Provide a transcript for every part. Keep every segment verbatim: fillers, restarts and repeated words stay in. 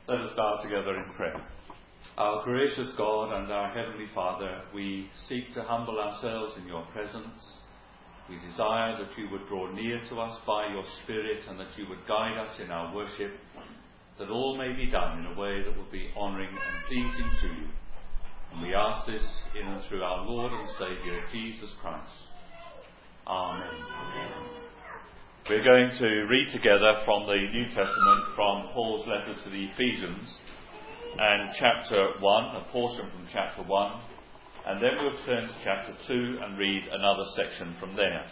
Let us bow together in prayer. Our gracious God and our Heavenly Father, we seek to humble ourselves in your presence. We desire that you would draw near to us by your Spirit and that you would guide us in our worship, that all may be done in a way that will be honouring and pleasing to you. And we ask this in and through our Lord and Saviour, Jesus Christ. Amen. Amen. We're going to read together from the New Testament, from Paul's letter to the Ephesians, and chapter one, a portion from chapter one, and then we'll turn to chapter two and read another section from there.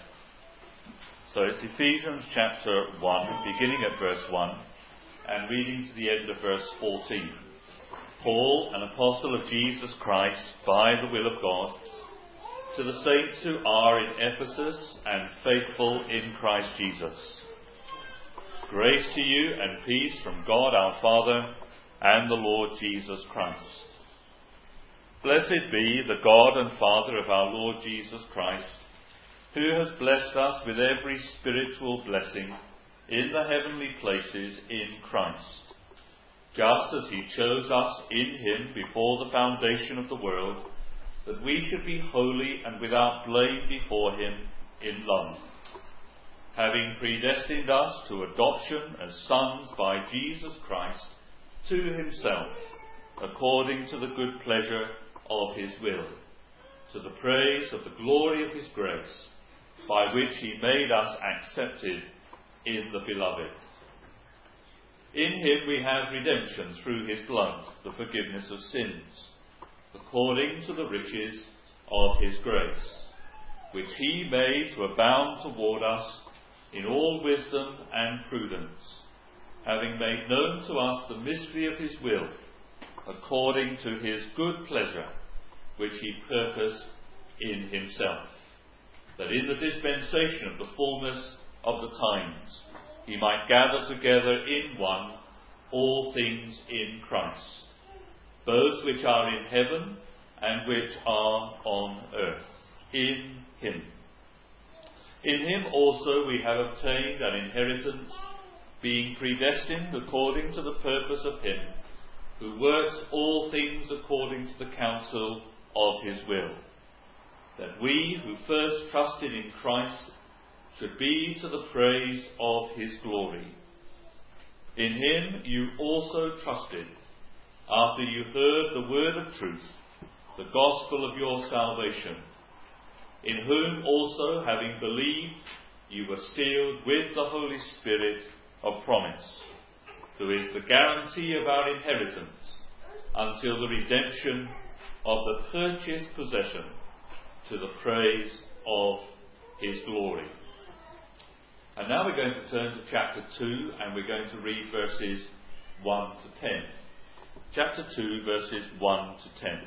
So it's Ephesians chapter one, beginning at verse one, and reading to the end of verse fourteen. Paul, an apostle of Jesus Christ, by the will of God, to the saints who are in Ephesus and faithful in Christ Jesus. Grace to you and peace from God our Father and the Lord Jesus Christ. Blessed be the God and Father of our Lord Jesus Christ, who has blessed us with every spiritual blessing in the heavenly places in Christ, just as he chose us in him before the foundation of the world, that we should be holy and without blame before him in love, having predestined us to adoption as sons by Jesus Christ to himself, according to the good pleasure of his will, to the praise of the glory of his grace, by which he made us accepted in the Beloved. In him we have redemption through his blood, the forgiveness of sins, according to the riches of his grace, which he made to abound toward us in all wisdom and prudence, having made known to us the mystery of his will, according to his good pleasure, which he purposed in himself, that in the dispensation of the fullness of the times he might gather together in one all things in Christ, both which are in heaven and which are on earth, in him. In him also we have obtained an inheritance, being predestined according to the purpose of him, who works all things according to the counsel of his will, that we who first trusted in Christ should be to the praise of his glory. In him you also trusted, after you heard the word of truth, the gospel of your salvation, in whom also, having believed, you were sealed with the Holy Spirit of promise, who is the guarantee of our inheritance until the redemption of the purchased possession, to the praise of his glory. And now we're going to turn to chapter two, and we're going to read verses one to ten. Chapter two, verses one to ten.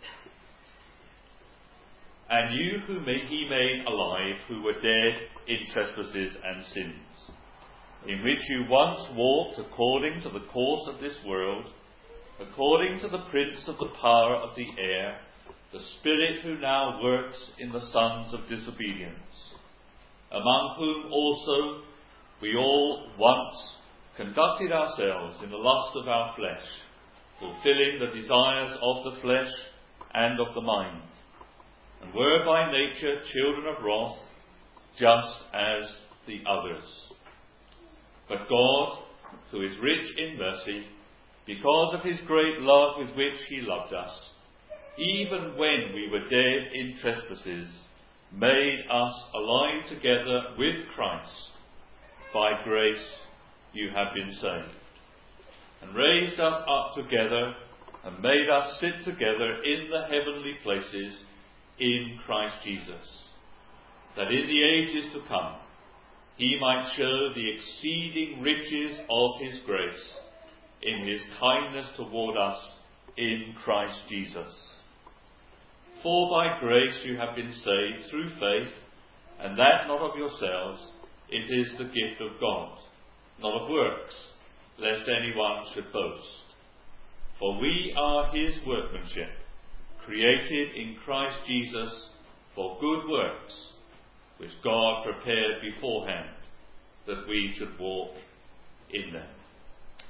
And you whom he made alive, who were dead in trespasses and sins, in which you once walked according to the course of this world, according to the prince of the power of the air, the spirit who now works in the sons of disobedience, among whom also we all once conducted ourselves in the lust of our flesh, fulfilling the desires of the flesh and of the mind, and were by nature children of wrath, just as the others. But God, who is rich in mercy, because of his great love with which he loved us, even when we were dead in trespasses, made us alive together with Christ. By grace you have been saved, and raised us up together, and made us sit together in the heavenly places in Christ Jesus, that in the ages to come he might show the exceeding riches of his grace in his kindness toward us in Christ Jesus. For by grace you have been saved through faith, and that not of yourselves, it is the gift of God, not of works, lest anyone should boast. For we are his workmanship, created in Christ Jesus for good works, which God prepared beforehand, that we should walk in them.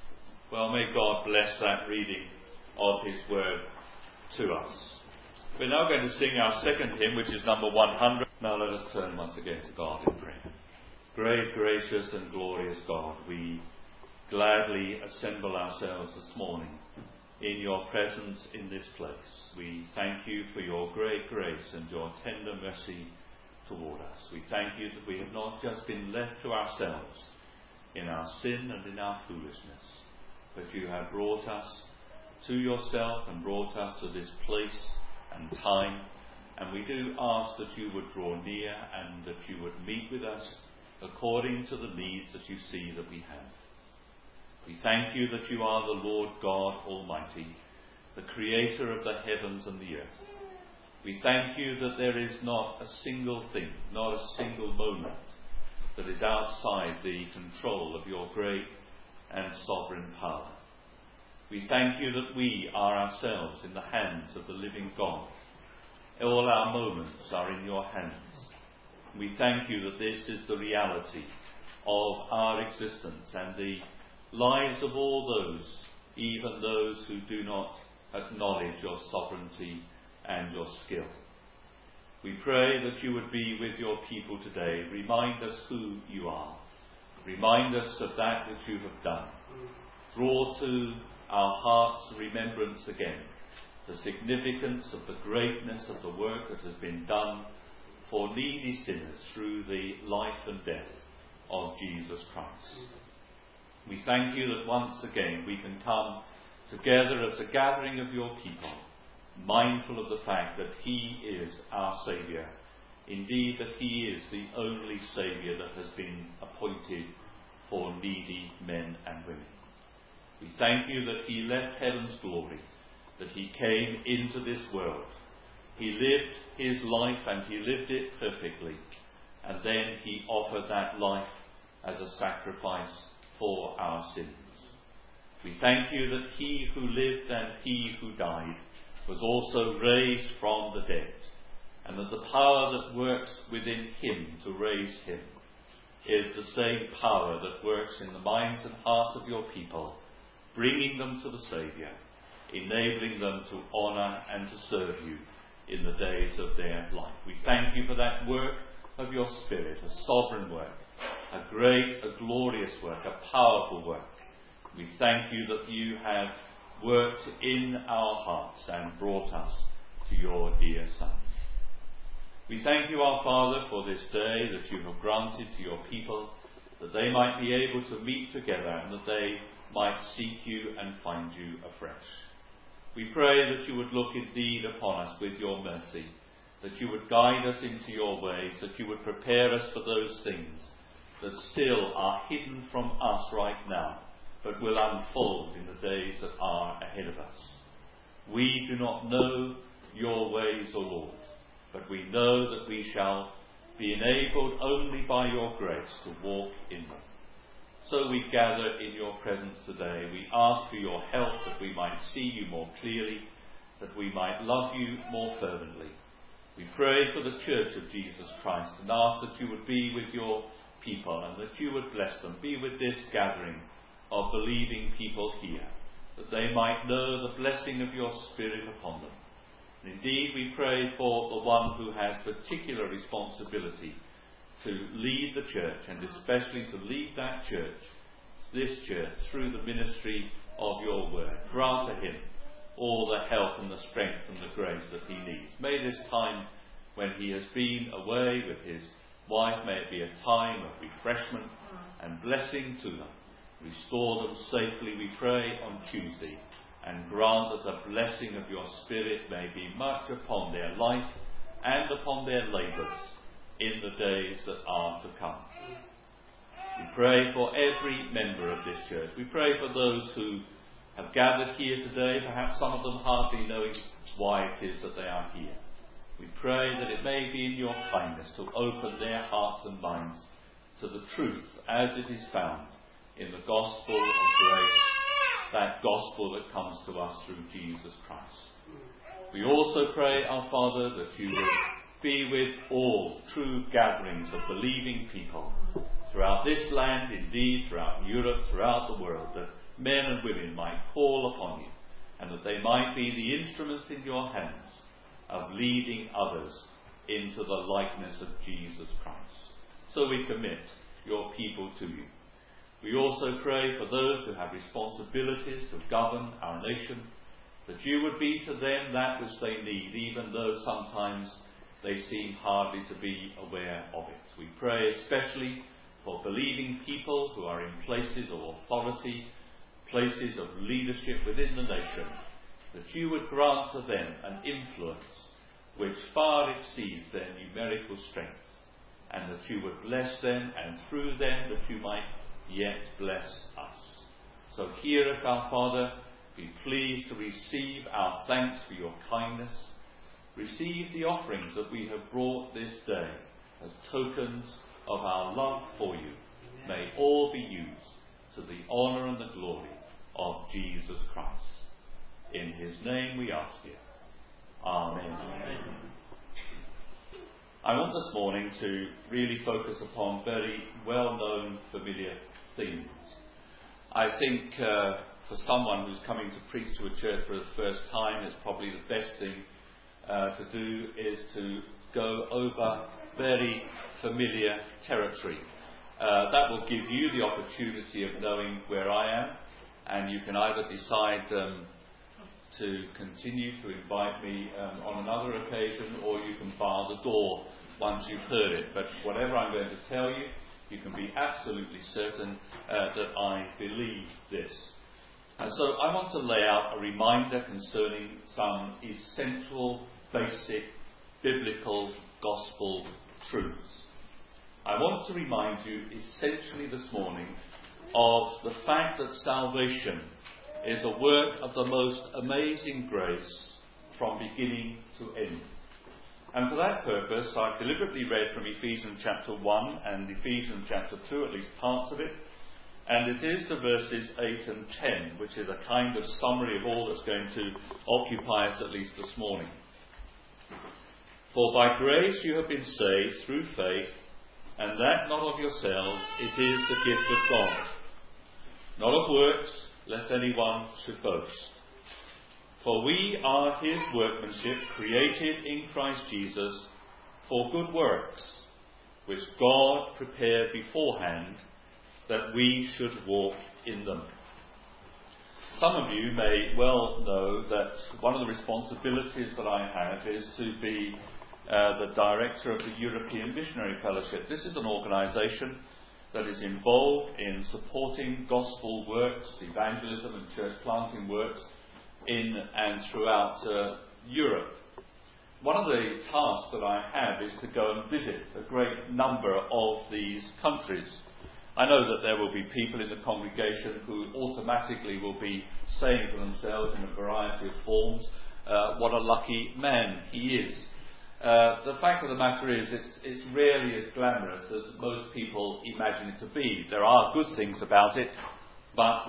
Well, may God bless that reading of his word to us. We're now going to sing our second hymn, which is number one hundred. Now let us turn once again to God in prayer. Great, gracious and glorious God, we gladly assemble ourselves this morning in your presence in this place. We thank you for your great grace and your tender mercy toward us. We thank you that we have not just been left to ourselves in our sin and in our foolishness, but you have brought us to yourself and brought us to this place and time. And we do ask that you would draw near and that you would meet with us according to the needs that you see that we have. We thank you that you are the Lord God Almighty, the creator of the heavens and the earth. We thank you that there is not a single thing, not a single moment that is outside the control of your great and sovereign power. We thank you that we are ourselves in the hands of the living God. All our moments are in your hands. We thank you that this is the reality of our existence and the lives of all those, even those who do not acknowledge your sovereignty and your skill. We pray that you would be with your people today. Remind us who you are. Remind us of that which you have done. Draw to our hearts remembrance again the significance of the greatness of the work that has been done for needy sinners through the life and death of Jesus Christ. We thank you that once again we can come together as a gathering of your people, mindful of the fact that he is our Saviour. Indeed, that he is the only Saviour that has been appointed for needy men and women. We thank you that he left heaven's glory, that he came into this world. He lived his life and he lived it perfectly. And then he offered that life as a sacrifice for our sins. We thank you that he who lived and he who died was also raised from the dead, and that the power that works within him to raise him is the same power that works in the minds and hearts of your people, bringing them to the Saviour, enabling them to honour and to serve you in the days of their life. We thank you for that work of your Spirit, a sovereign work, a great, a glorious work, a powerful work. We thank you that you have worked in our hearts and brought us to your dear Son. We thank you, our Father, for this day that you have granted to your people, that they might be able to meet together and that they might seek you and find you afresh. We pray that you would look indeed upon us with your mercy, that you would guide us into your ways, that you would prepare us for those things that still are hidden from us right now, but will unfold in the days that are ahead of us. We do not know your ways, O Lord, but we know that we shall be enabled only by your grace to walk in them. So we gather in your presence today. We ask for your help that we might see you more clearly, that we might love you more fervently. We pray for the Church of Jesus Christ and ask that you would be with your people and that you would bless them. Be with this gathering of believing people here, that they might know the blessing of your Spirit upon them. And indeed, we pray for the one who has particular responsibility to lead the church, and especially to lead that church, this church, through the ministry of your word. Grant to him all the help and the strength and the grace that he needs. May this time when he has been away with his wife, may it be a time of refreshment and blessing to them. Restore them safely, we pray, on Tuesday, and grant that the blessing of your Spirit may be much upon their life and upon their labours in the days that are to come. We pray for every member of this church. We pray for those who have gathered here today, perhaps some of them hardly knowing why it is that they are here. We pray that it may be in your kindness to open their hearts and minds to the truth as it is found in the gospel of grace, that gospel that comes to us through Jesus Christ. We also pray, our Father, that you would be with all true gatherings of believing people throughout this land, indeed throughout Europe, throughout the world, that men and women might call upon you, and that they might be the instruments in your hands of leading others into the likeness of Jesus Christ. So we commit your people to you. We also pray for those who have responsibilities to govern our nation, that you would be to them that which they need, even though sometimes they seem hardly to be aware of it. We pray especially for believing people who are in places of authority, places of leadership within the nation, that you would grant to them an influence which far exceeds their numerical strength, and that you would bless them, and through them that you might yet bless us. So hear us, our Father. Be pleased to receive our thanks for your kindness. Receive the offerings that we have brought this day as tokens of our love for you. May all be used to the honour and the glory of Jesus Christ. In his name we ask it. Amen. Amen. I want this morning to really focus upon very well-known, familiar themes. I think uh, for someone who's coming to preach to a church for the first time, it's probably the best thing uh, to do is to go over very familiar territory. Uh, that will give you the opportunity of knowing where I am, and you can either decide um, to continue to invite me um, on another occasion, or you can bar the door once you've heard it. But whatever I'm going to tell you, you can be absolutely certain uh, that I believe this. And so I want to lay out a reminder concerning some essential, basic, biblical, gospel truths. I want to remind you essentially this morning of the fact that salvation is a work of the most amazing grace from beginning to end. And for that purpose, I've deliberately read from Ephesians chapter one and Ephesians chapter two, at least parts of it. And it is the verses eight and ten, which is a kind of summary of all that's going to occupy us at least this morning. For by grace you have been saved through faith, and that not of yourselves, it is the gift of God, not of works, lest anyone should boast. For we are his workmanship, created in Christ Jesus for good works, which God prepared beforehand that we should walk in them. Some of you may well know that one of the responsibilities that I have is to be uh, the director of the European Missionary Fellowship. This is an organisation that is involved in supporting gospel works, evangelism and church planting works in and throughout uh, Europe. One of the tasks that I have is to go and visit a great number of these countries. I know that there will be people in the congregation who automatically will be saying to themselves in a variety of forms, uh, what a lucky man he is. Uh, the fact of the matter is, it's, it's rarely as glamorous as most people imagine it to be. There are good things about it, but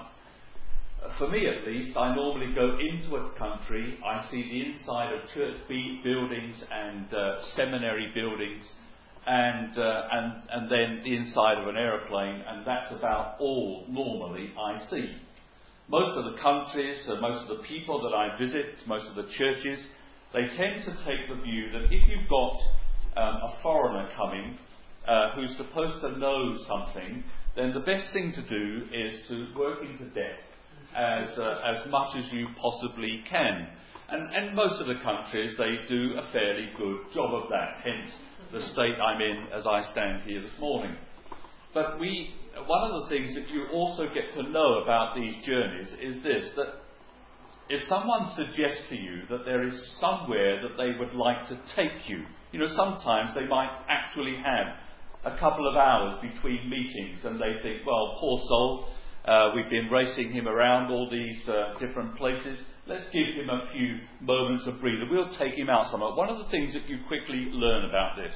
for me at least, I normally go into a country, I see the inside of church buildings and uh, seminary buildings, and, uh, and, and then the inside of an aeroplane, and that's about all normally I see. Most of the countries, uh, most of the people that I visit, most of the churches, they tend to take the view that if you've got um, a foreigner coming uh, who's supposed to know something, then the best thing to do is to work him to death as uh, as much as you possibly can. And, and most of the countries, they do a fairly good job of that, hence the state I'm in as I stand here this morning. But we, one of the things that you also get to know about these journeys is this, that if someone suggests to you that there is somewhere that they would like to take you, you know, sometimes they might actually have a couple of hours between meetings and they think, well, poor soul, uh, we've been racing him around all these uh, different places, let's give him a few moments of breather, we'll take him out somewhere. One of the things that you quickly learn about this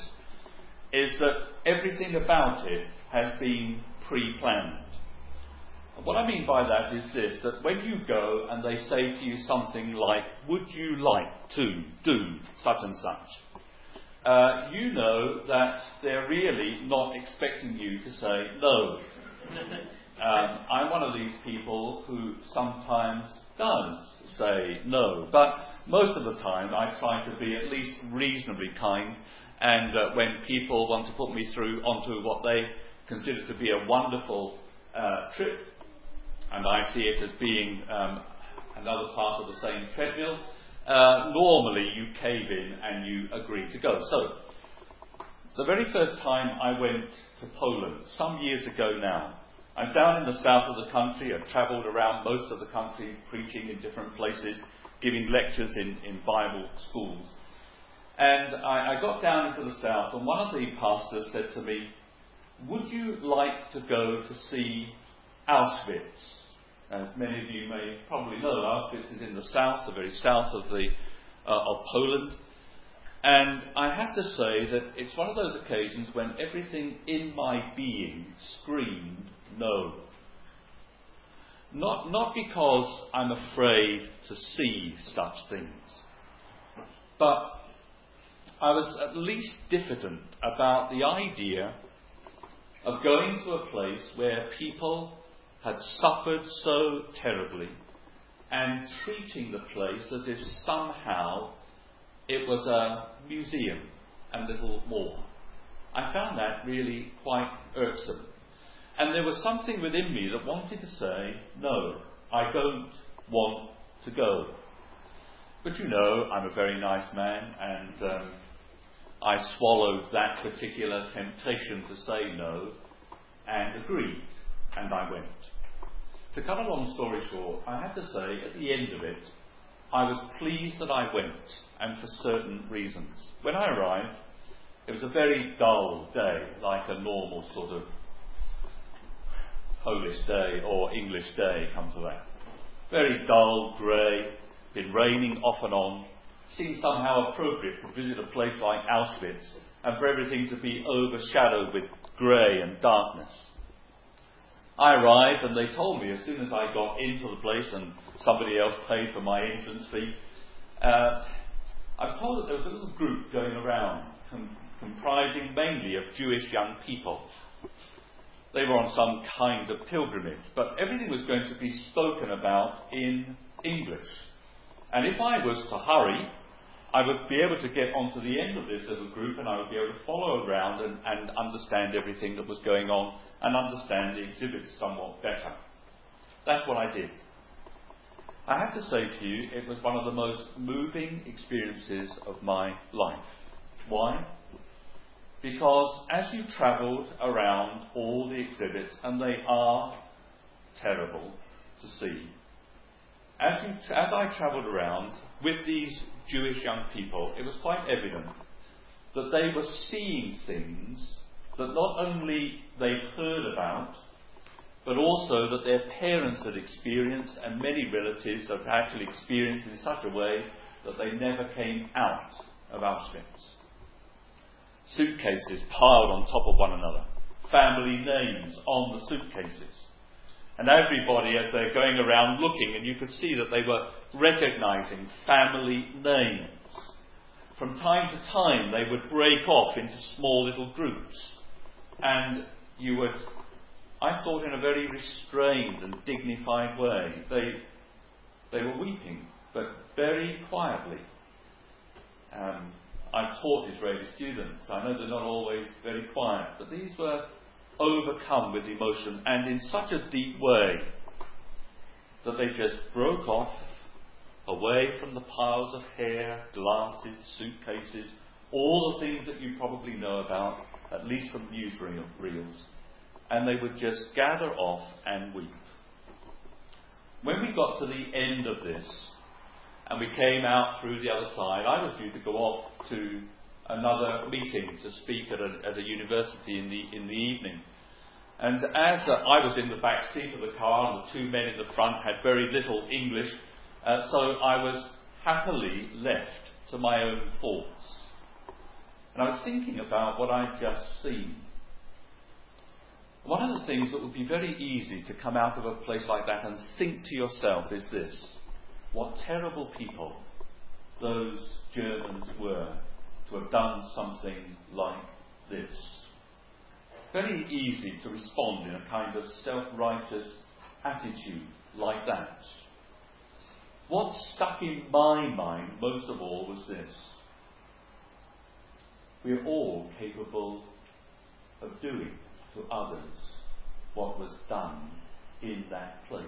is that everything about it has been pre-planned. What I mean by that is this, that when you go and they say to you something like, would you like to do such and such, uh, you know that they're really not expecting you to say no. Um, I'm one of these people who sometimes does say no, but most of the time I try to be at least reasonably kind, and uh, when people want to put me through onto what they consider to be a wonderful uh, trip, and I see it as being um, another part of the same treadmill, uh, normally you cave in and you agree to go. So, the very first time I went to Poland, some years ago now, I was down in the south of the country. I travelled around most of the country, preaching in different places, giving lectures in, in Bible schools. And I, I got down into the south, and one of the pastors said to me, "Would you like to go to see Auschwitz?" As many of you may probably know, Auschwitz is in the south, the very south of, the, uh, of Poland. And I have to say that it's one of those occasions when everything in my being screamed no. Not, not because I'm afraid to see such things, but I was at least diffident about the idea of going to a place where people had suffered so terribly and treating the place as if somehow it was a museum and little more. I found that really quite irksome. And there was something within me that wanted to say, no, I don't want to go. But you know, I'm a very nice man, and um, I swallowed that particular temptation to say no and agreed, and I went. To cut a long story short, I have to say, at the end of it, I was pleased that I went, and for certain reasons. When I arrived, it was a very dull day, like a normal sort of Polish day or English day, come to that. Very dull, grey, been raining off and on. Seemed somehow appropriate to visit a place like Auschwitz and for everything to be overshadowed with grey and darkness. I arrived, and they told me as soon as I got into the place, and somebody else paid for my entrance fee, uh, I was told that there was a little group going around com- comprising mainly of Jewish young people. They were on some kind of pilgrimage, but everything was going to be spoken about in English. And if I was to hurry, I would be able to get onto the end of this little group, and I would be able to follow around and, and understand everything that was going on and understand the exhibits somewhat better. That's what I did. I have to say to you, it was one of the most moving experiences of my life. Why? Because as you travelled around all the exhibits, and they are terrible to see, as, you, as I travelled around with these Jewish young people, it was quite evident that they were seeing things that not only they'd heard about, but also that their parents had experienced, and many relatives had actually experienced in such a way that they never came out of Auschwitz. Suitcases piled on top of one another, family names on the suitcases. And everybody, as they're going around looking, and you could see that they were recognising family names. From time to time, they would break off into small little groups. And you would, I thought, in a very restrained and dignified way, they, they were weeping, but very quietly. Um, I've taught Israeli students. I know they're not always very quiet, but these were overcome with emotion, and in such a deep way that they just broke off away from the piles of hair, glasses, suitcases, all the things that you probably know about, at least from newsreels, and they would just gather off and weep. When we got to the end of this, and we came out through the other side, I was due to go off to another meeting to speak at a, at a university in the in the evening. And as uh, I was in the back seat of the car, and the two men in the front had very little English, uh, so I was happily left to my own thoughts. And I was thinking about what I'd just seen. One of the things that would be very easy to come out of a place like that and think to yourself is this: what terrible people those Germans were to have done something like this. Very easy to respond in a kind of self-righteous attitude like that. What stuck in my mind most of all was this. We're all capable of doing to others what was done in that place.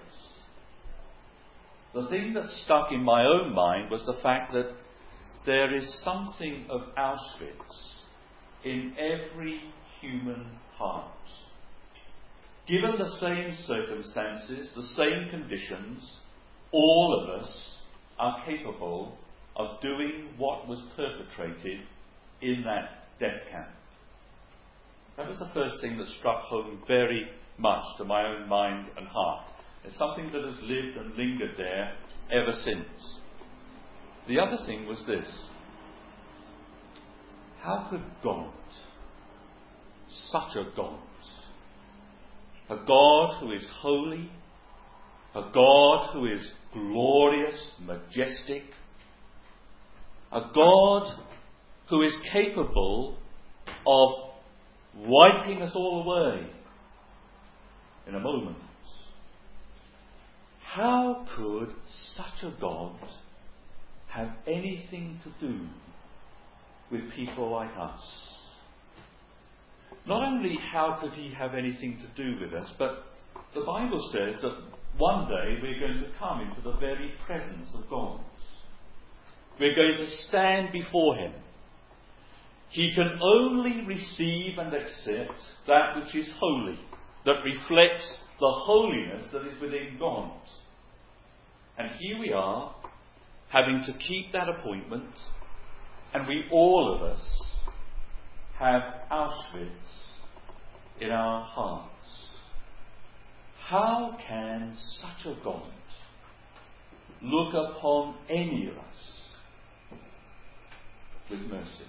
The thing that stuck in my own mind was the fact that there is something of Auschwitz in every human heart. Given the same circumstances, the same conditions, all of us are capable of doing what was perpetrated in that death camp. That was the first thing that struck home very much to my own mind and heart. It's something that has lived and lingered there ever since. The other thing was this. How could God, such a God, a God who is holy, a God who is glorious, majestic, a God who is capable of wiping us all away in a moment, how could such a God have anything to do with people like us? Not only how could he have anything to do with us, but the Bible says that one day we're going to come into the very presence of God. We're going to stand before him. He can only receive and accept that which is holy, that reflects the holiness that is within God. And here we are, having to keep that appointment, and we, all of us, have Auschwitz in our hearts. How can such a God look upon any of us with mercy?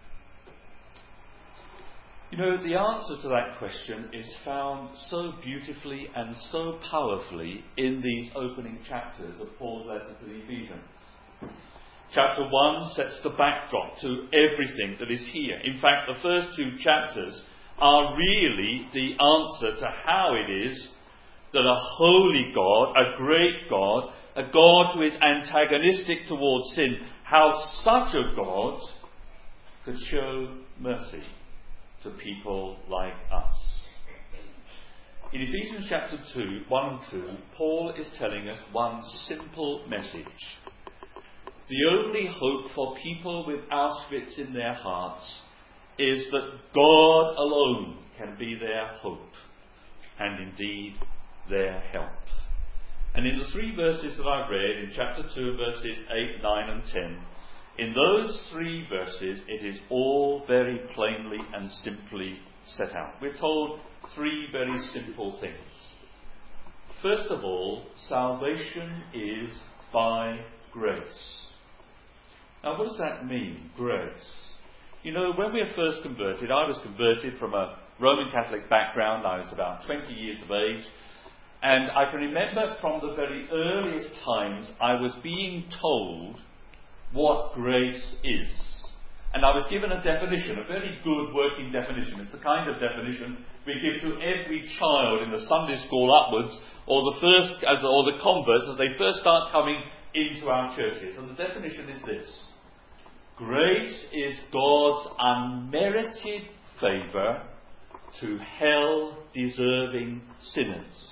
You know, the answer to that question is found so beautifully and so powerfully in these opening chapters of Paul's letter to the Ephesians. Chapter one sets the backdrop to everything that is here. In fact, the first two chapters are really the answer to how it is that a holy God, a great God, a God who is antagonistic towards sin, how such a God could show mercy to people like us. In Ephesians chapter two, one and two, Paul is telling us one simple message. The only hope for people with Auschwitz in their hearts is that God alone can be their hope and indeed their help. And in the three verses that I've read, in chapter two, verses eight, nine and ten, in those three verses it is all very plainly and simply set out. We're told three very simple things. First of all, salvation is by grace. Now, what does that mean, grace? You know, when we were first converted, I was converted from a Roman Catholic background. I was about twenty years of age. And I can remember from the very earliest times I was being told what grace is. And I was given a definition, a very good working definition. It's the kind of definition we give to every child in the Sunday school upwards, or the first, or the converts as they first start coming into our churches. And the definition is this: grace is God's unmerited favour to hell-deserving sinners.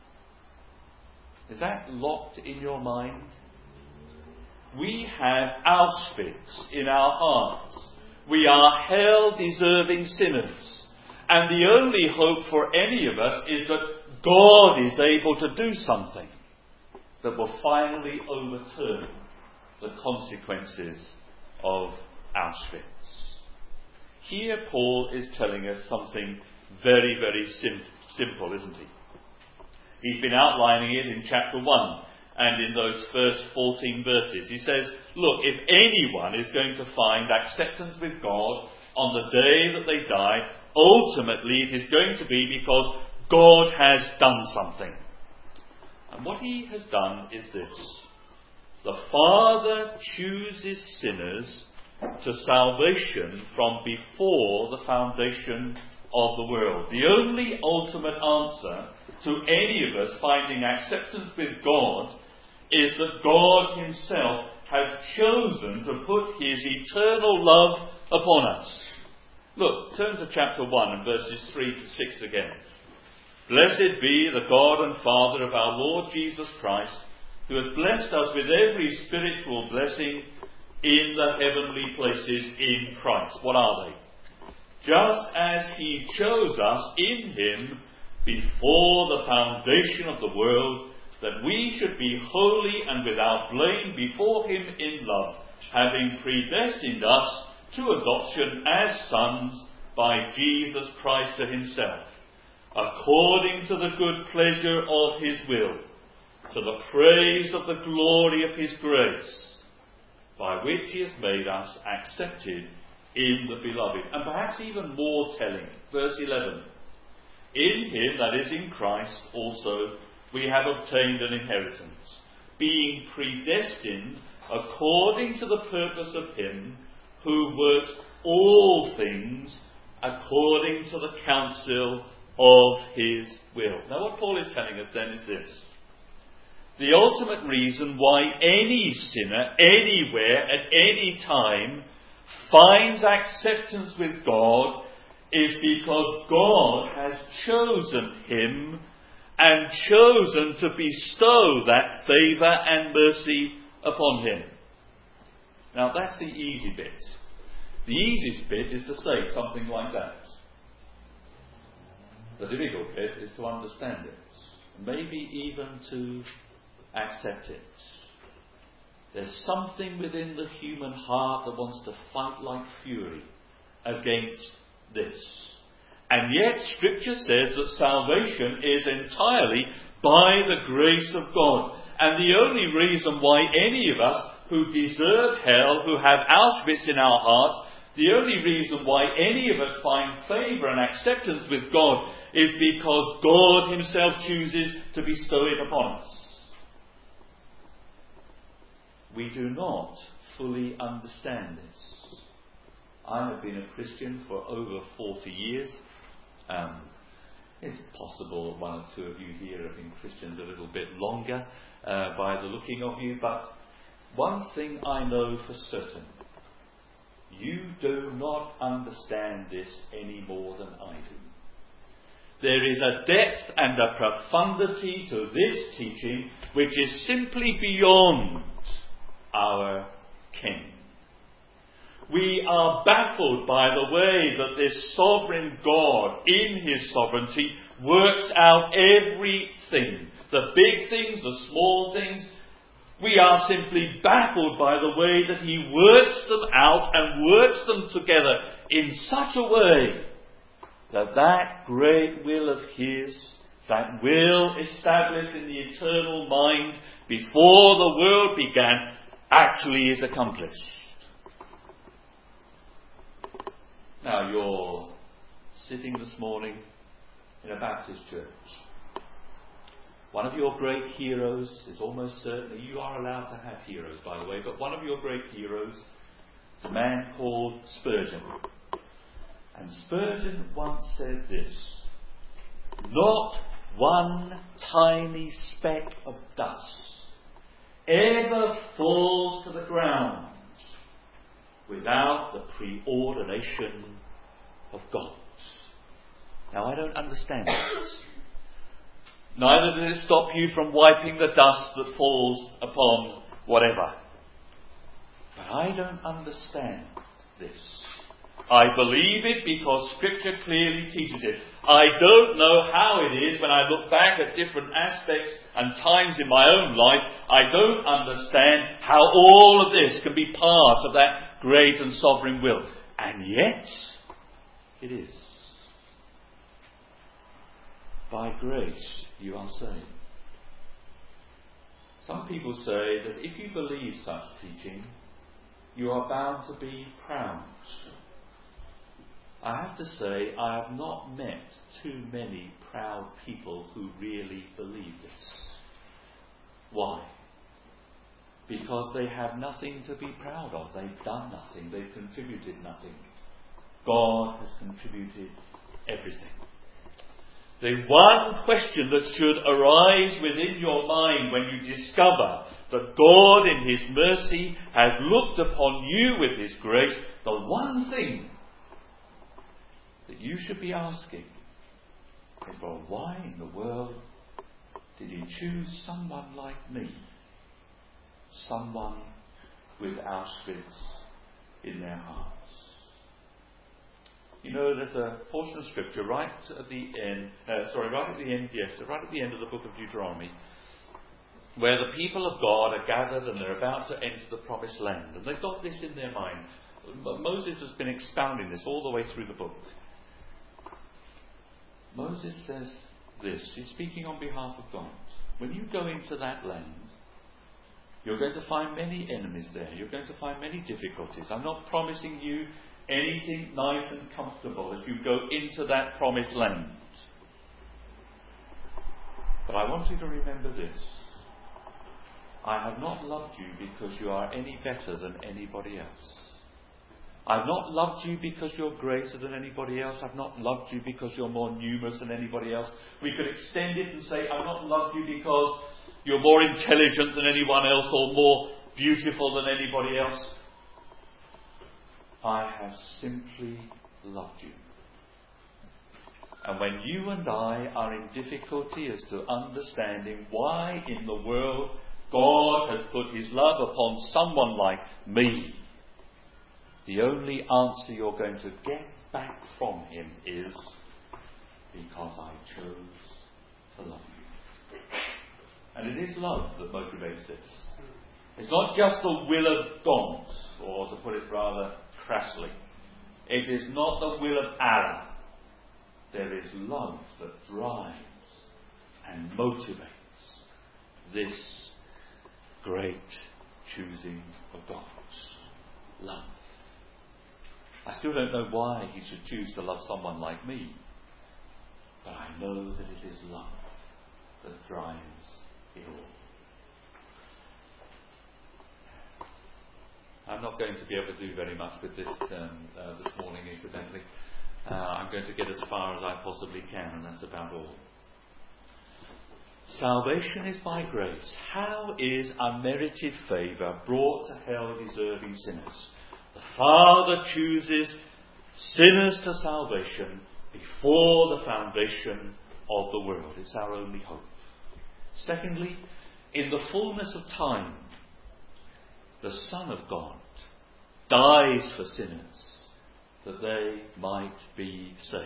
Is that locked in your mind? We have Auschwitz in our hearts. We are hell-deserving sinners. And the only hope for any of us is that God is able to do something that will finally overturn the consequences of Auschwitz. Here Paul is telling us something very, very sim- simple, isn't he? He's been outlining it in chapter one and in those first fourteen verses. He says, look, if anyone is going to find acceptance with God on the day that they die, ultimately it is going to be because God has done something. And what he has done is this: the Father chooses sinners to salvation from before the foundation of the world. The only ultimate answer to any of us finding acceptance with God is that God himself has chosen to put his eternal love upon us. Look, turn to chapter one and verses three to six again. Blessed be the God and Father of our Lord Jesus Christ, who has blessed us with every spiritual blessing in the heavenly places in Christ. What are they? Just as he chose us in him before the foundation of the world, that we should be holy and without blame before him in love, having predestined us to adoption as sons by Jesus Christ to himself, according to the good pleasure of his will, to the praise of the glory of his grace, by which he has made us accepted in the beloved. And perhaps even more telling, verse eleven. In him, that is in Christ, also we have obtained an inheritance, being predestined according to the purpose of him who works all things according to the counsel of his will. Now what Paul is telling us then is this. The ultimate reason why any sinner, anywhere, at any time, finds acceptance with God is because God has chosen him and chosen to bestow that favour and mercy upon him. Now that's the easy bit. The easiest bit is to say something like that. The difficult bit is to understand it, maybe even to accept it. There's something within the human heart that wants to fight like fury against this. And yet Scripture says that salvation is entirely by the grace of God. And the only reason why any of us who deserve hell, who have Auschwitz in our hearts, the only reason why any of us find favour and acceptance with God is because God himself chooses to bestow it upon us. We do not fully understand this. I have been a Christian for over forty years. Um, it's possible one or two of you here have been Christians a little bit longer uh, by the looking of you, but one thing I know for certain. You do not understand this any more than I do. There is a depth and a profundity to this teaching which is simply beyond our ken. We are baffled by the way that this sovereign God, in his sovereignty, works out everything. The big things, the small things. We are simply baffled by the way that he works them out and works them together in such a way that that great will of his, that will established in the eternal mind before the world began, actually is accomplished. Now you're sitting this morning in a Baptist church. One of your great heroes is almost certainly, you are allowed to have heroes by the way, but one of your great heroes is a man called Spurgeon. And Spurgeon once said this: not one tiny speck of dust ever falls to the ground without the preordination of God. Now I don't understand this. Neither does it stop you from wiping the dust that falls upon whatever. But I don't understand this. I believe it because Scripture clearly teaches it. I don't know how it is when I look back at different aspects and times in my own life. I don't understand how all of this can be part of that great and sovereign will. And yet, it is. By grace you are saved. Some people say that if you believe such teaching, you are bound to be proud. I have to say, I have not met too many proud people who really believe this. Why? Because they have nothing to be proud of. They've done nothing. They've contributed nothing. God has contributed everything. The one question that should arise within your mind when you discover that God in His mercy has looked upon you with His grace, the one thing that you should be asking is, well, why in the world did He choose someone like me? Someone with Auschwitz in their hearts. You know, there's a portion of Scripture right at the end, uh, sorry, right at the end, yes, right at the end of the book of Deuteronomy, where the people of God are gathered and they're about to enter the promised land. And they've got this in their mind. Moses has been expounding this all the way through the book. Moses says this, he's speaking on behalf of God. When you go into that land, you're going to find many enemies there. You're going to find many difficulties. I'm not promising you anything nice and comfortable as you go into that promised land. But I want you to remember this. I have not loved you because you are any better than anybody else. I've not loved you because you're greater than anybody else. I've not loved you because you're more numerous than anybody else. We could extend it and say, I've not loved you because you're more intelligent than anyone else or more beautiful than anybody else. I have simply loved you. And when you and I are in difficulty as to understanding why in the world God has put His love upon someone like me, the only answer you're going to get back from Him is, because I chose to love you. And it is love that motivates this. It's not just the will of God, or to put it rather crassly, it is not the will of Allah. There is love that drives and motivates this great choosing of God. Love. I still don't know why He should choose to love someone like me, but I know that it is love that drives it all. I'm not going to be able to do very much with this um, uh, this morning, incidentally. Uh, I'm going to get as far as I possibly can, and that's about all. Salvation is by grace. How is unmerited favour brought to hell-deserving sinners? The Father chooses sinners to salvation before the foundation of the world. It's our only hope. Secondly, in the fullness of time, the Son of God dies for sinners that they might be saved.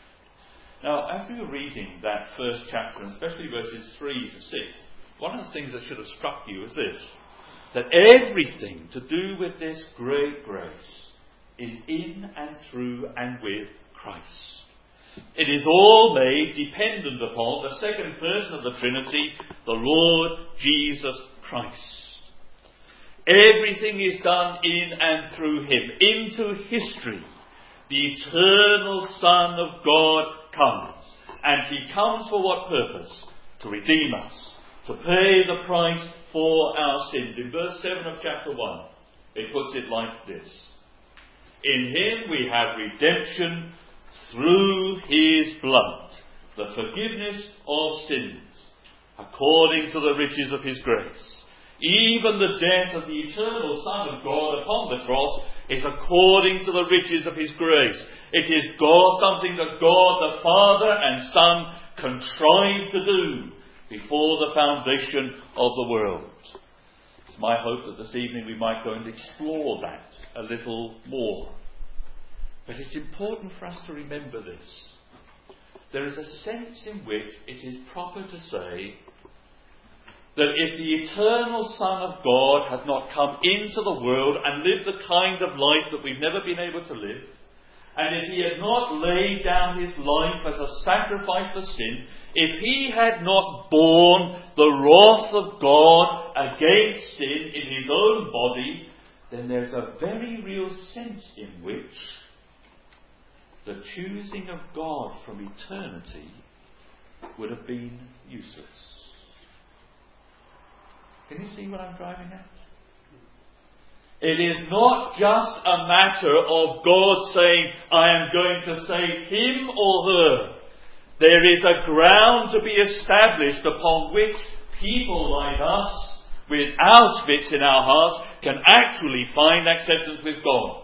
Now, as we were reading that first chapter, and especially verses three to six, one of the things that should have struck you is this, that everything to do with this great grace is in and through and with Christ. It is all made dependent upon the second person of the Trinity, the Lord Jesus Christ. Everything is done in and through Him. Into history, the eternal Son of God comes. And He comes for what purpose? To redeem us. To pay the price for our sins. In verse seven of chapter one, it puts it like this. In Him we have redemption through His blood, the forgiveness of sins, according to the riches of His grace. Even the death of the eternal Son of God upon the cross is according to the riches of His grace. It is God, something that God the Father and Son contrived to do before the foundation of the world. It's my hope that this evening we might go and explore that a little more. But it's important for us to remember this. There is a sense in which it is proper to say that if the eternal Son of God had not come into the world and lived the kind of life that we've never been able to live, and if He had not laid down His life as a sacrifice for sin, if He had not borne the wrath of God against sin in His own body, then there's a very real sense in which the choosing of God from eternity would have been useless. Can you see what I'm driving at? It is not just a matter of God saying, I am going to save him or her. There is a ground to be established upon which people like us, with Auschwitz in our hearts, can actually find acceptance with God.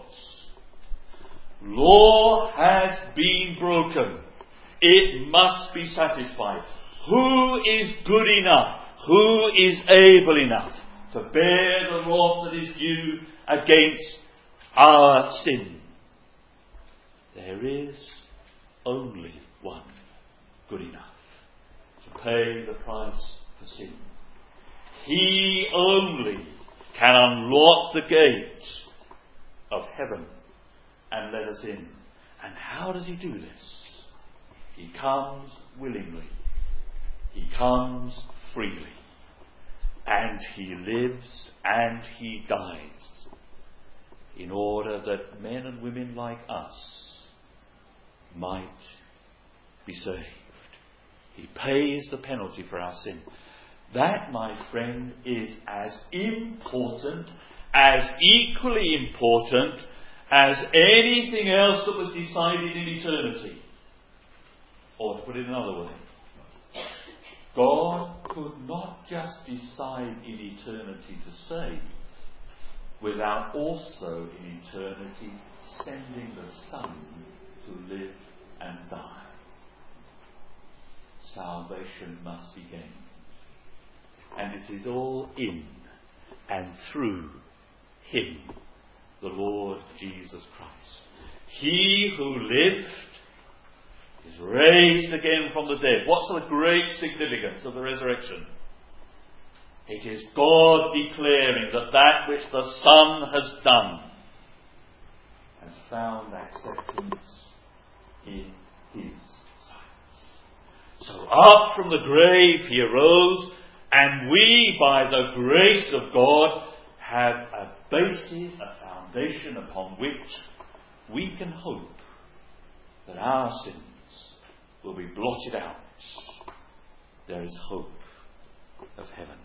Law has been broken. It must be satisfied. Who is good enough? Who is able enough to bear the wrath that is due against our sin? There is only one good enough to pay the price for sin. He only can unlock the gates of heaven and let us in. And how does he do this? He comes willingly. He comes freely. And he lives and he dies in order that men and women like us might be saved. He pays the penalty for our sin. That, my friend, is as important, as equally important as anything else that was decided in eternity. Or to put it another way, God could not just decide in eternity to save without also in eternity sending the Son to live and die. Salvation must be gained. And it is all in and through him, the Lord Jesus Christ. He who lived is raised again from the dead. What's the great significance of the resurrection? It is God declaring that that which the Son has done has found acceptance in his sight. So up from the grave he arose, and we, by the grace of God, have a basis, a foundation upon which we can hope that our sins will be blotted out. There is hope of heaven.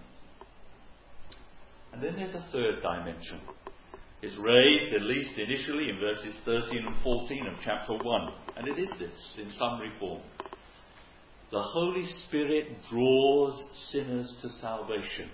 And then there's a third dimension. It's raised, at least initially, in verses thirteen and fourteen of chapter one. And it is this, in summary form. The Holy Spirit draws sinners to salvation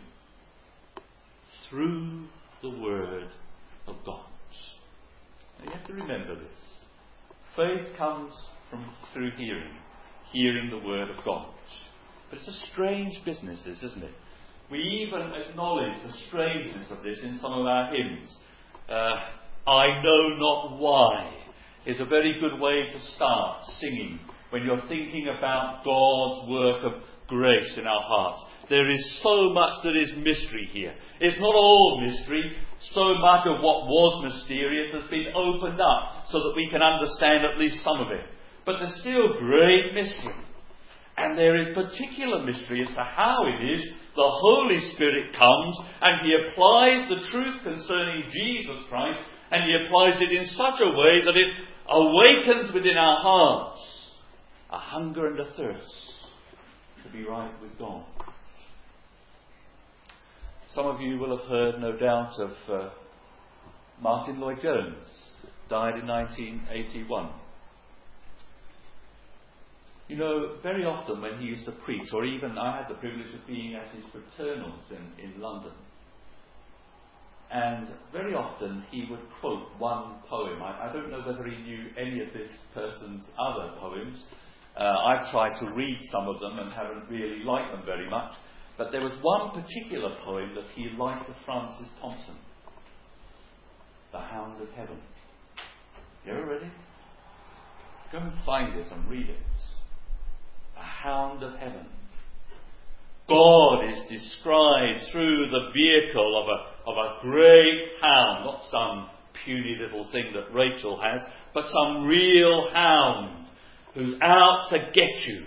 through the Word of God. And you have to remember this. Faith comes from through hearing, hearing the Word of God. But it's a strange business, this, isn't it? We even acknowledge the strangeness of this in some of our hymns. Uh, I know not why is a very good way to start singing when you're thinking about God's work of grace in our hearts. There is so much that is mystery here. It's not all mystery. So much of what was mysterious has been opened up so that we can understand at least some of it. But there's still great mystery. And there is particular mystery as to how it is the Holy Spirit comes and he applies the truth concerning Jesus Christ, and he applies it in such a way that it awakens within our hearts a hunger and a thirst to be right with God. Some of you will have heard, no doubt, of uh, Martin Lloyd-Jones, died in nineteen eighty-one. You know, very often when he used to preach, or even I had the privilege of being at his fraternals in, in London, and very often he would quote one poem. I, I don't know whether he knew any of this person's other poems. Uh, I've tried to read some of them and haven't really liked them very much. But there was one particular poem that he liked of Francis Thompson. The Hound of Heaven. You ever read it? Go and find it and read it. The Hound of Heaven. God is described through the vehicle of a, of a great hound, not some puny little thing that Rachel has, but some real hound who's out to get you.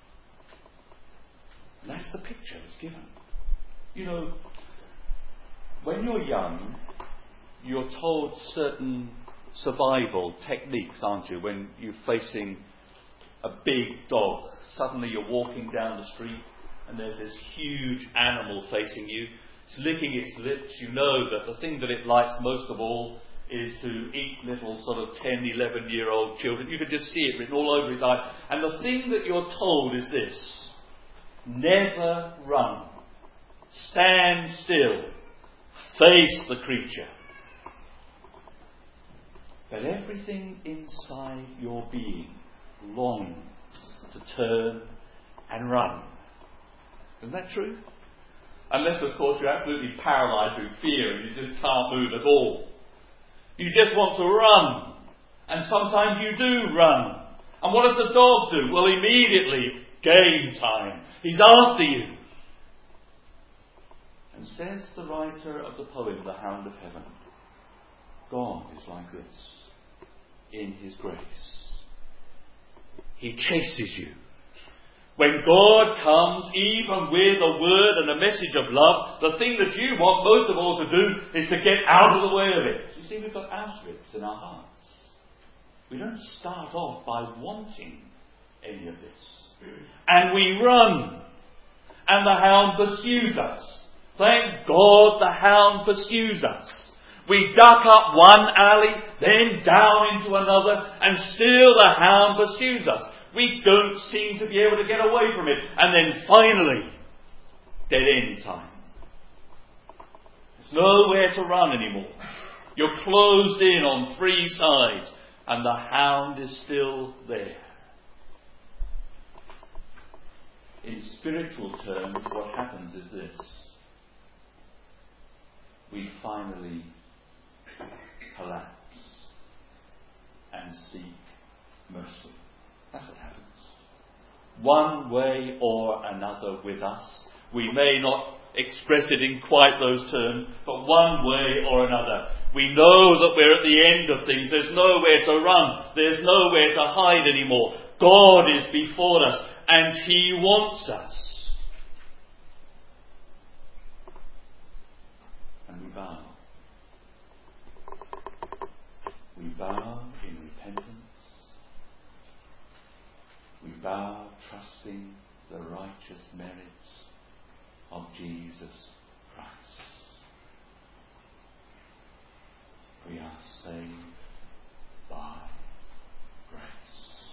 And that's the picture that's given. You know, when you're young, you're told certain survival techniques, aren't you? When you're facing a big dog, suddenly you're walking down the street and there's this huge animal facing you, it's licking its lips, you know that the thing that it likes most of all is to eat little sort of ten, eleven year old children. You can just see it written all over his eye. And the thing that you're told is this: never run. Stand still. Face the creature. But everything inside your being longs to turn and run. Isn't that true? Unless, of course, you're absolutely paralysed with fear and you just can't move at all. You just want to run. And sometimes you do run. And what does the dog do? Well, immediately, game time. He's after you. And says the writer of the poem, The Hound of Heaven, God is like this. In his grace, he chases you. When God comes, even with a word and a message of love, the thing that you want most of all to do is to get out of the way of it. You see, we've got Auschwitz in our hearts. We don't start off by wanting any of this. And we run. And the hound pursues us. Thank God the hound pursues us. We duck up one alley, then down into another, and still the hound pursues us. We don't seem to be able to get away from it. And then finally, dead end time. There's nowhere to run anymore. You're closed in on three sides, and the hound is still there. In spiritual terms, what happens is this: we finally collapse and seek mercy. That's what happens. One way or another with us. We may not express it in quite those terms, but one way or another. We know that we're at the end of things. There's nowhere to run. There's nowhere to hide anymore. God is before us, and he wants us. And we bow. We bow in repentance. We bow trusting the righteous merits of Jesus Christ. We are saved by grace.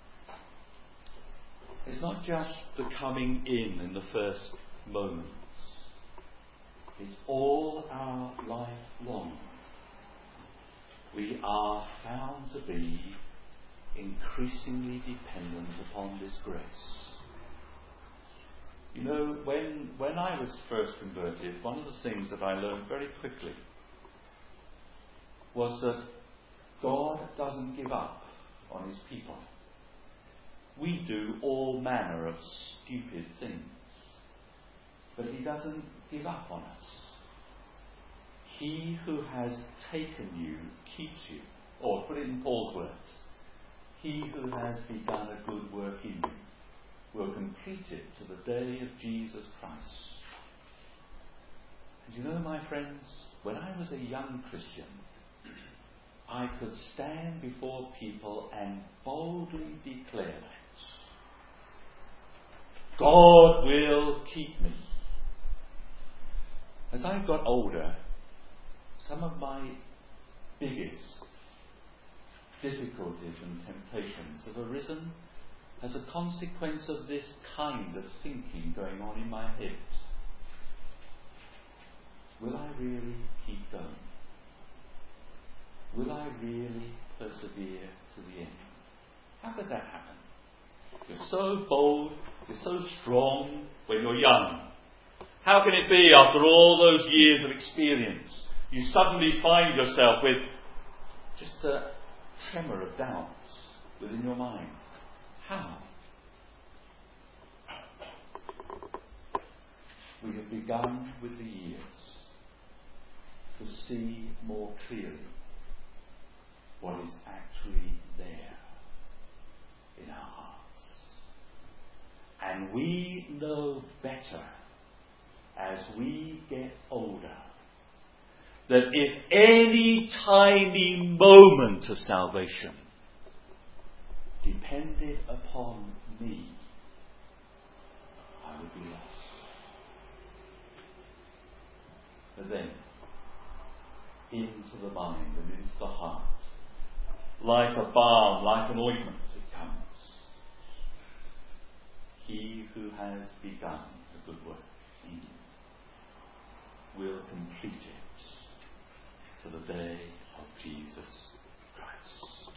It's not just the coming in in the first moments. It's all our life long. We are found to be increasingly dependent upon this grace. You know, when when I was first converted, one of the things that I learned very quickly was that God doesn't give up on his people. We do all manner of stupid things, but he doesn't give up on us. He who has taken you keeps you. Or put it in Paul's words, he who has begun a good work in you will complete it to the day of Jesus Christ. And you know, my friends, when I was a young Christian, I could stand before people and boldly declare that God will keep me. As I got older, some of my biggest difficulties and temptations have arisen as a consequence of this kind of thinking going on in my head. Will I really keep going? Will I really persevere to the end? How could that happen? You're so bold, you're so strong when you're young. How can it be after all those years of experience, you suddenly find yourself with just a tremor of doubts within your mind? How? We have begun with the years to see more clearly what is actually there in our hearts. And we know better as we get older that if any tiny moment of salvation depended upon me, I would be lost. But then, into the mind and into the heart, like a balm, like an ointment, it comes. He who has begun a good work in you will complete it to the day of Jesus Christ.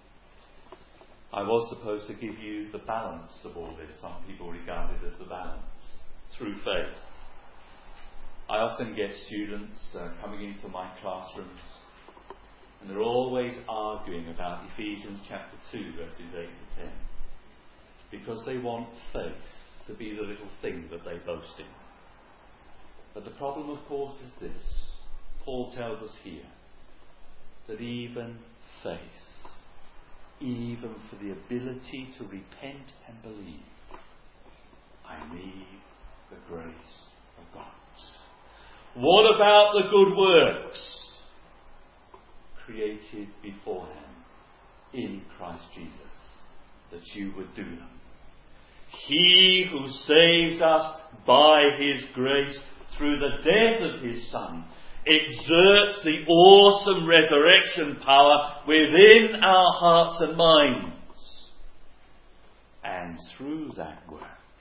I was supposed to give you the balance of all this. Some people regard it as the balance through faith. I often get students uh, coming into my classrooms, and they're always arguing about Ephesians chapter two, verses eight to ten, because they want faith to be the little thing that they boast in. But the problem, of course, is this. Paul tells us here that even faith, even for the ability to repent and believe, I need the grace of God. What about the good works created beforehand in Christ Jesus, that you would do them? He who saves us by his grace through the death of his Son exerts the awesome resurrection power within our hearts and minds. And through that work,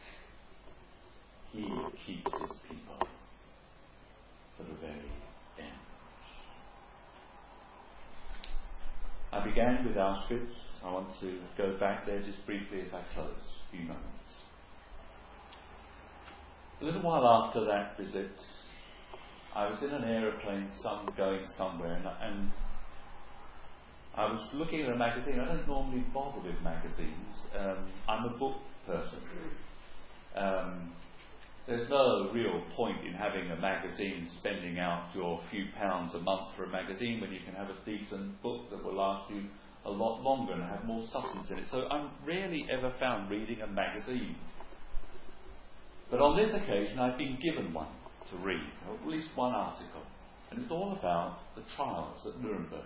he keeps his people to the very end. I began with Auschwitz. I want to go back there just briefly as I close, a few moments. A little while after that visit, I was in an aeroplane some going somewhere, and, and I was looking at a magazine. I don't normally bother with magazines. Um, I'm a book person. Um, there's no real point in having a magazine, spending out your few pounds a month for a magazine, when you can have a decent book that will last you a lot longer and have more substance in it. So I'm rarely ever found reading a magazine. But on this occasion, I'd been given one to read, or at least one article, and it's all about the trials at Nuremberg.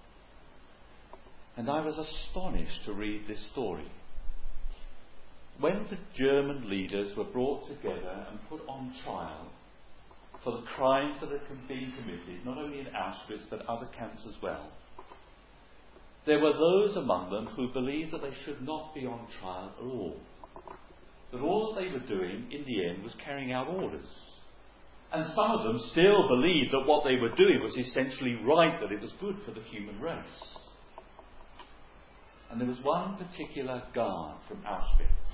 And I was astonished to read this story. When the German leaders were brought together and put on trial for the crimes that had been committed, not only in Auschwitz but other camps as well, there were those among them who believed that they should not be on trial at all. That all that they were doing, in the end, was carrying out orders. And some of them still believed that what they were doing was essentially right, that it was good for the human race. And there was one particular guard from Auschwitz,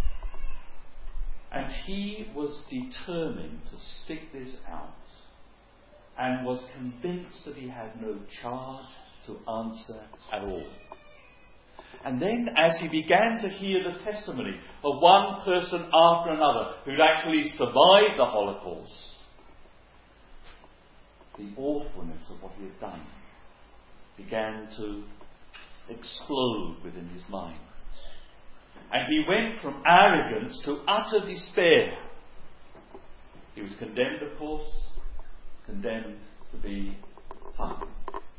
and he was determined to stick this out, and was convinced that he had no charge to answer at all. And then, as he began to hear the testimony of one person after another who'd actually survived the Holocaust, the awfulness of what he had done began to explode within his mind. And he went from arrogance to utter despair. He was condemned, of course, condemned to be hung.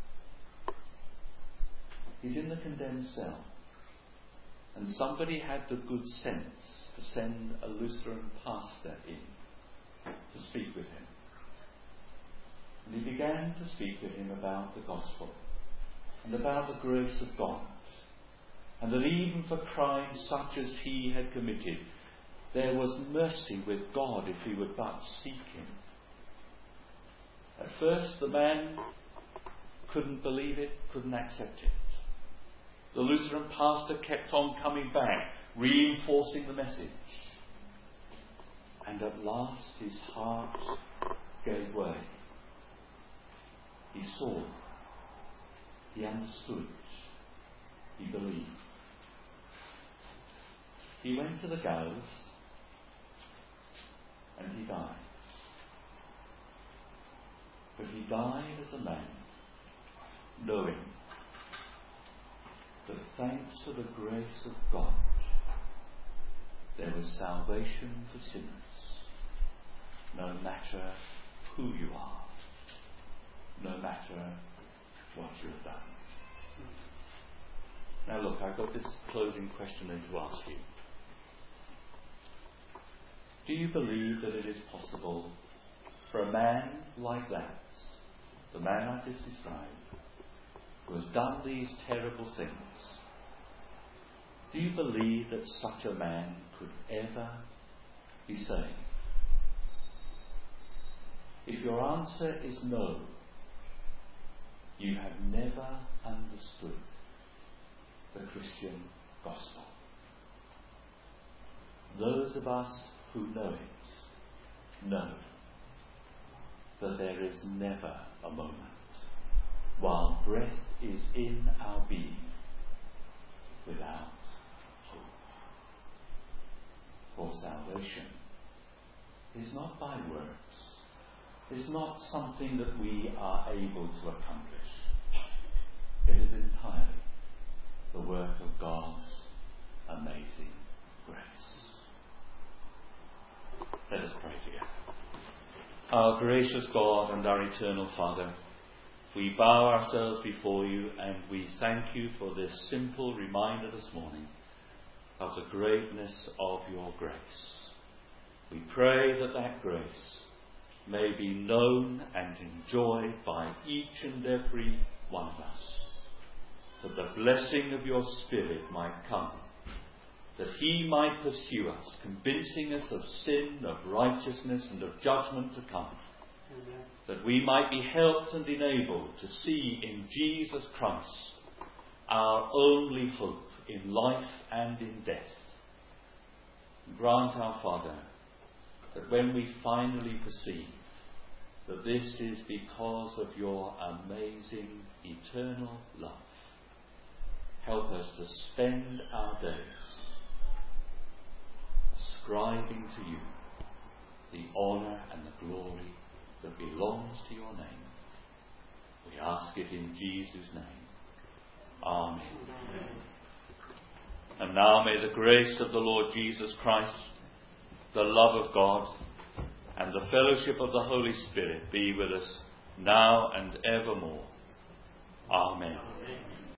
He's in the condemned cell. And somebody had the good sense to send a Lutheran pastor in to speak with him. And he began to speak with him about the gospel and about the grace of God. And that even for crimes such as he had committed, there was mercy with God if he would but seek him. At first the man couldn't believe it, couldn't accept it. The Lutheran pastor kept on coming back, reinforcing the message. And at last his heart gave way. He saw. He understood. He believed. He went to the gallows and he died. But he died as a man, knowing that thanks to the grace of God, there was salvation for sinners, no matter who you are, no matter what you've done. Now look, I've got this closing question then to ask you. Do you believe that it is possible for a man like that, the man I just described, who has done these terrible things, do you believe that such a man could ever be saved? If your answer is no, you have never understood the Christian gospel. Those of us who know it know that there is never a moment while breath is in our being without hope. For salvation is not by works, is not something that we are able to accomplish. It is entirely the work of God's amazing grace. Let us pray together. Our gracious God and our eternal Father, we bow ourselves before you and we thank you for this simple reminder this morning of the greatness of your grace. We pray that that grace may be known and enjoyed by each and every one of us, that the blessing of your Spirit might come, that he might pursue us, convincing us of sin, of righteousness, and of judgment to come, Amen. That we might be helped and enabled to see in Jesus Christ our only hope in life and in death. Grant, our Father, that when we finally perceive that this is because of your amazing eternal love, help us to spend our days ascribing to you the honour and the glory that belongs to your name. We ask it in Jesus' name. Amen. Amen. And now may the grace of the Lord Jesus Christ, the love of God, and the fellowship of the Holy Spirit be with us now and evermore. Amen.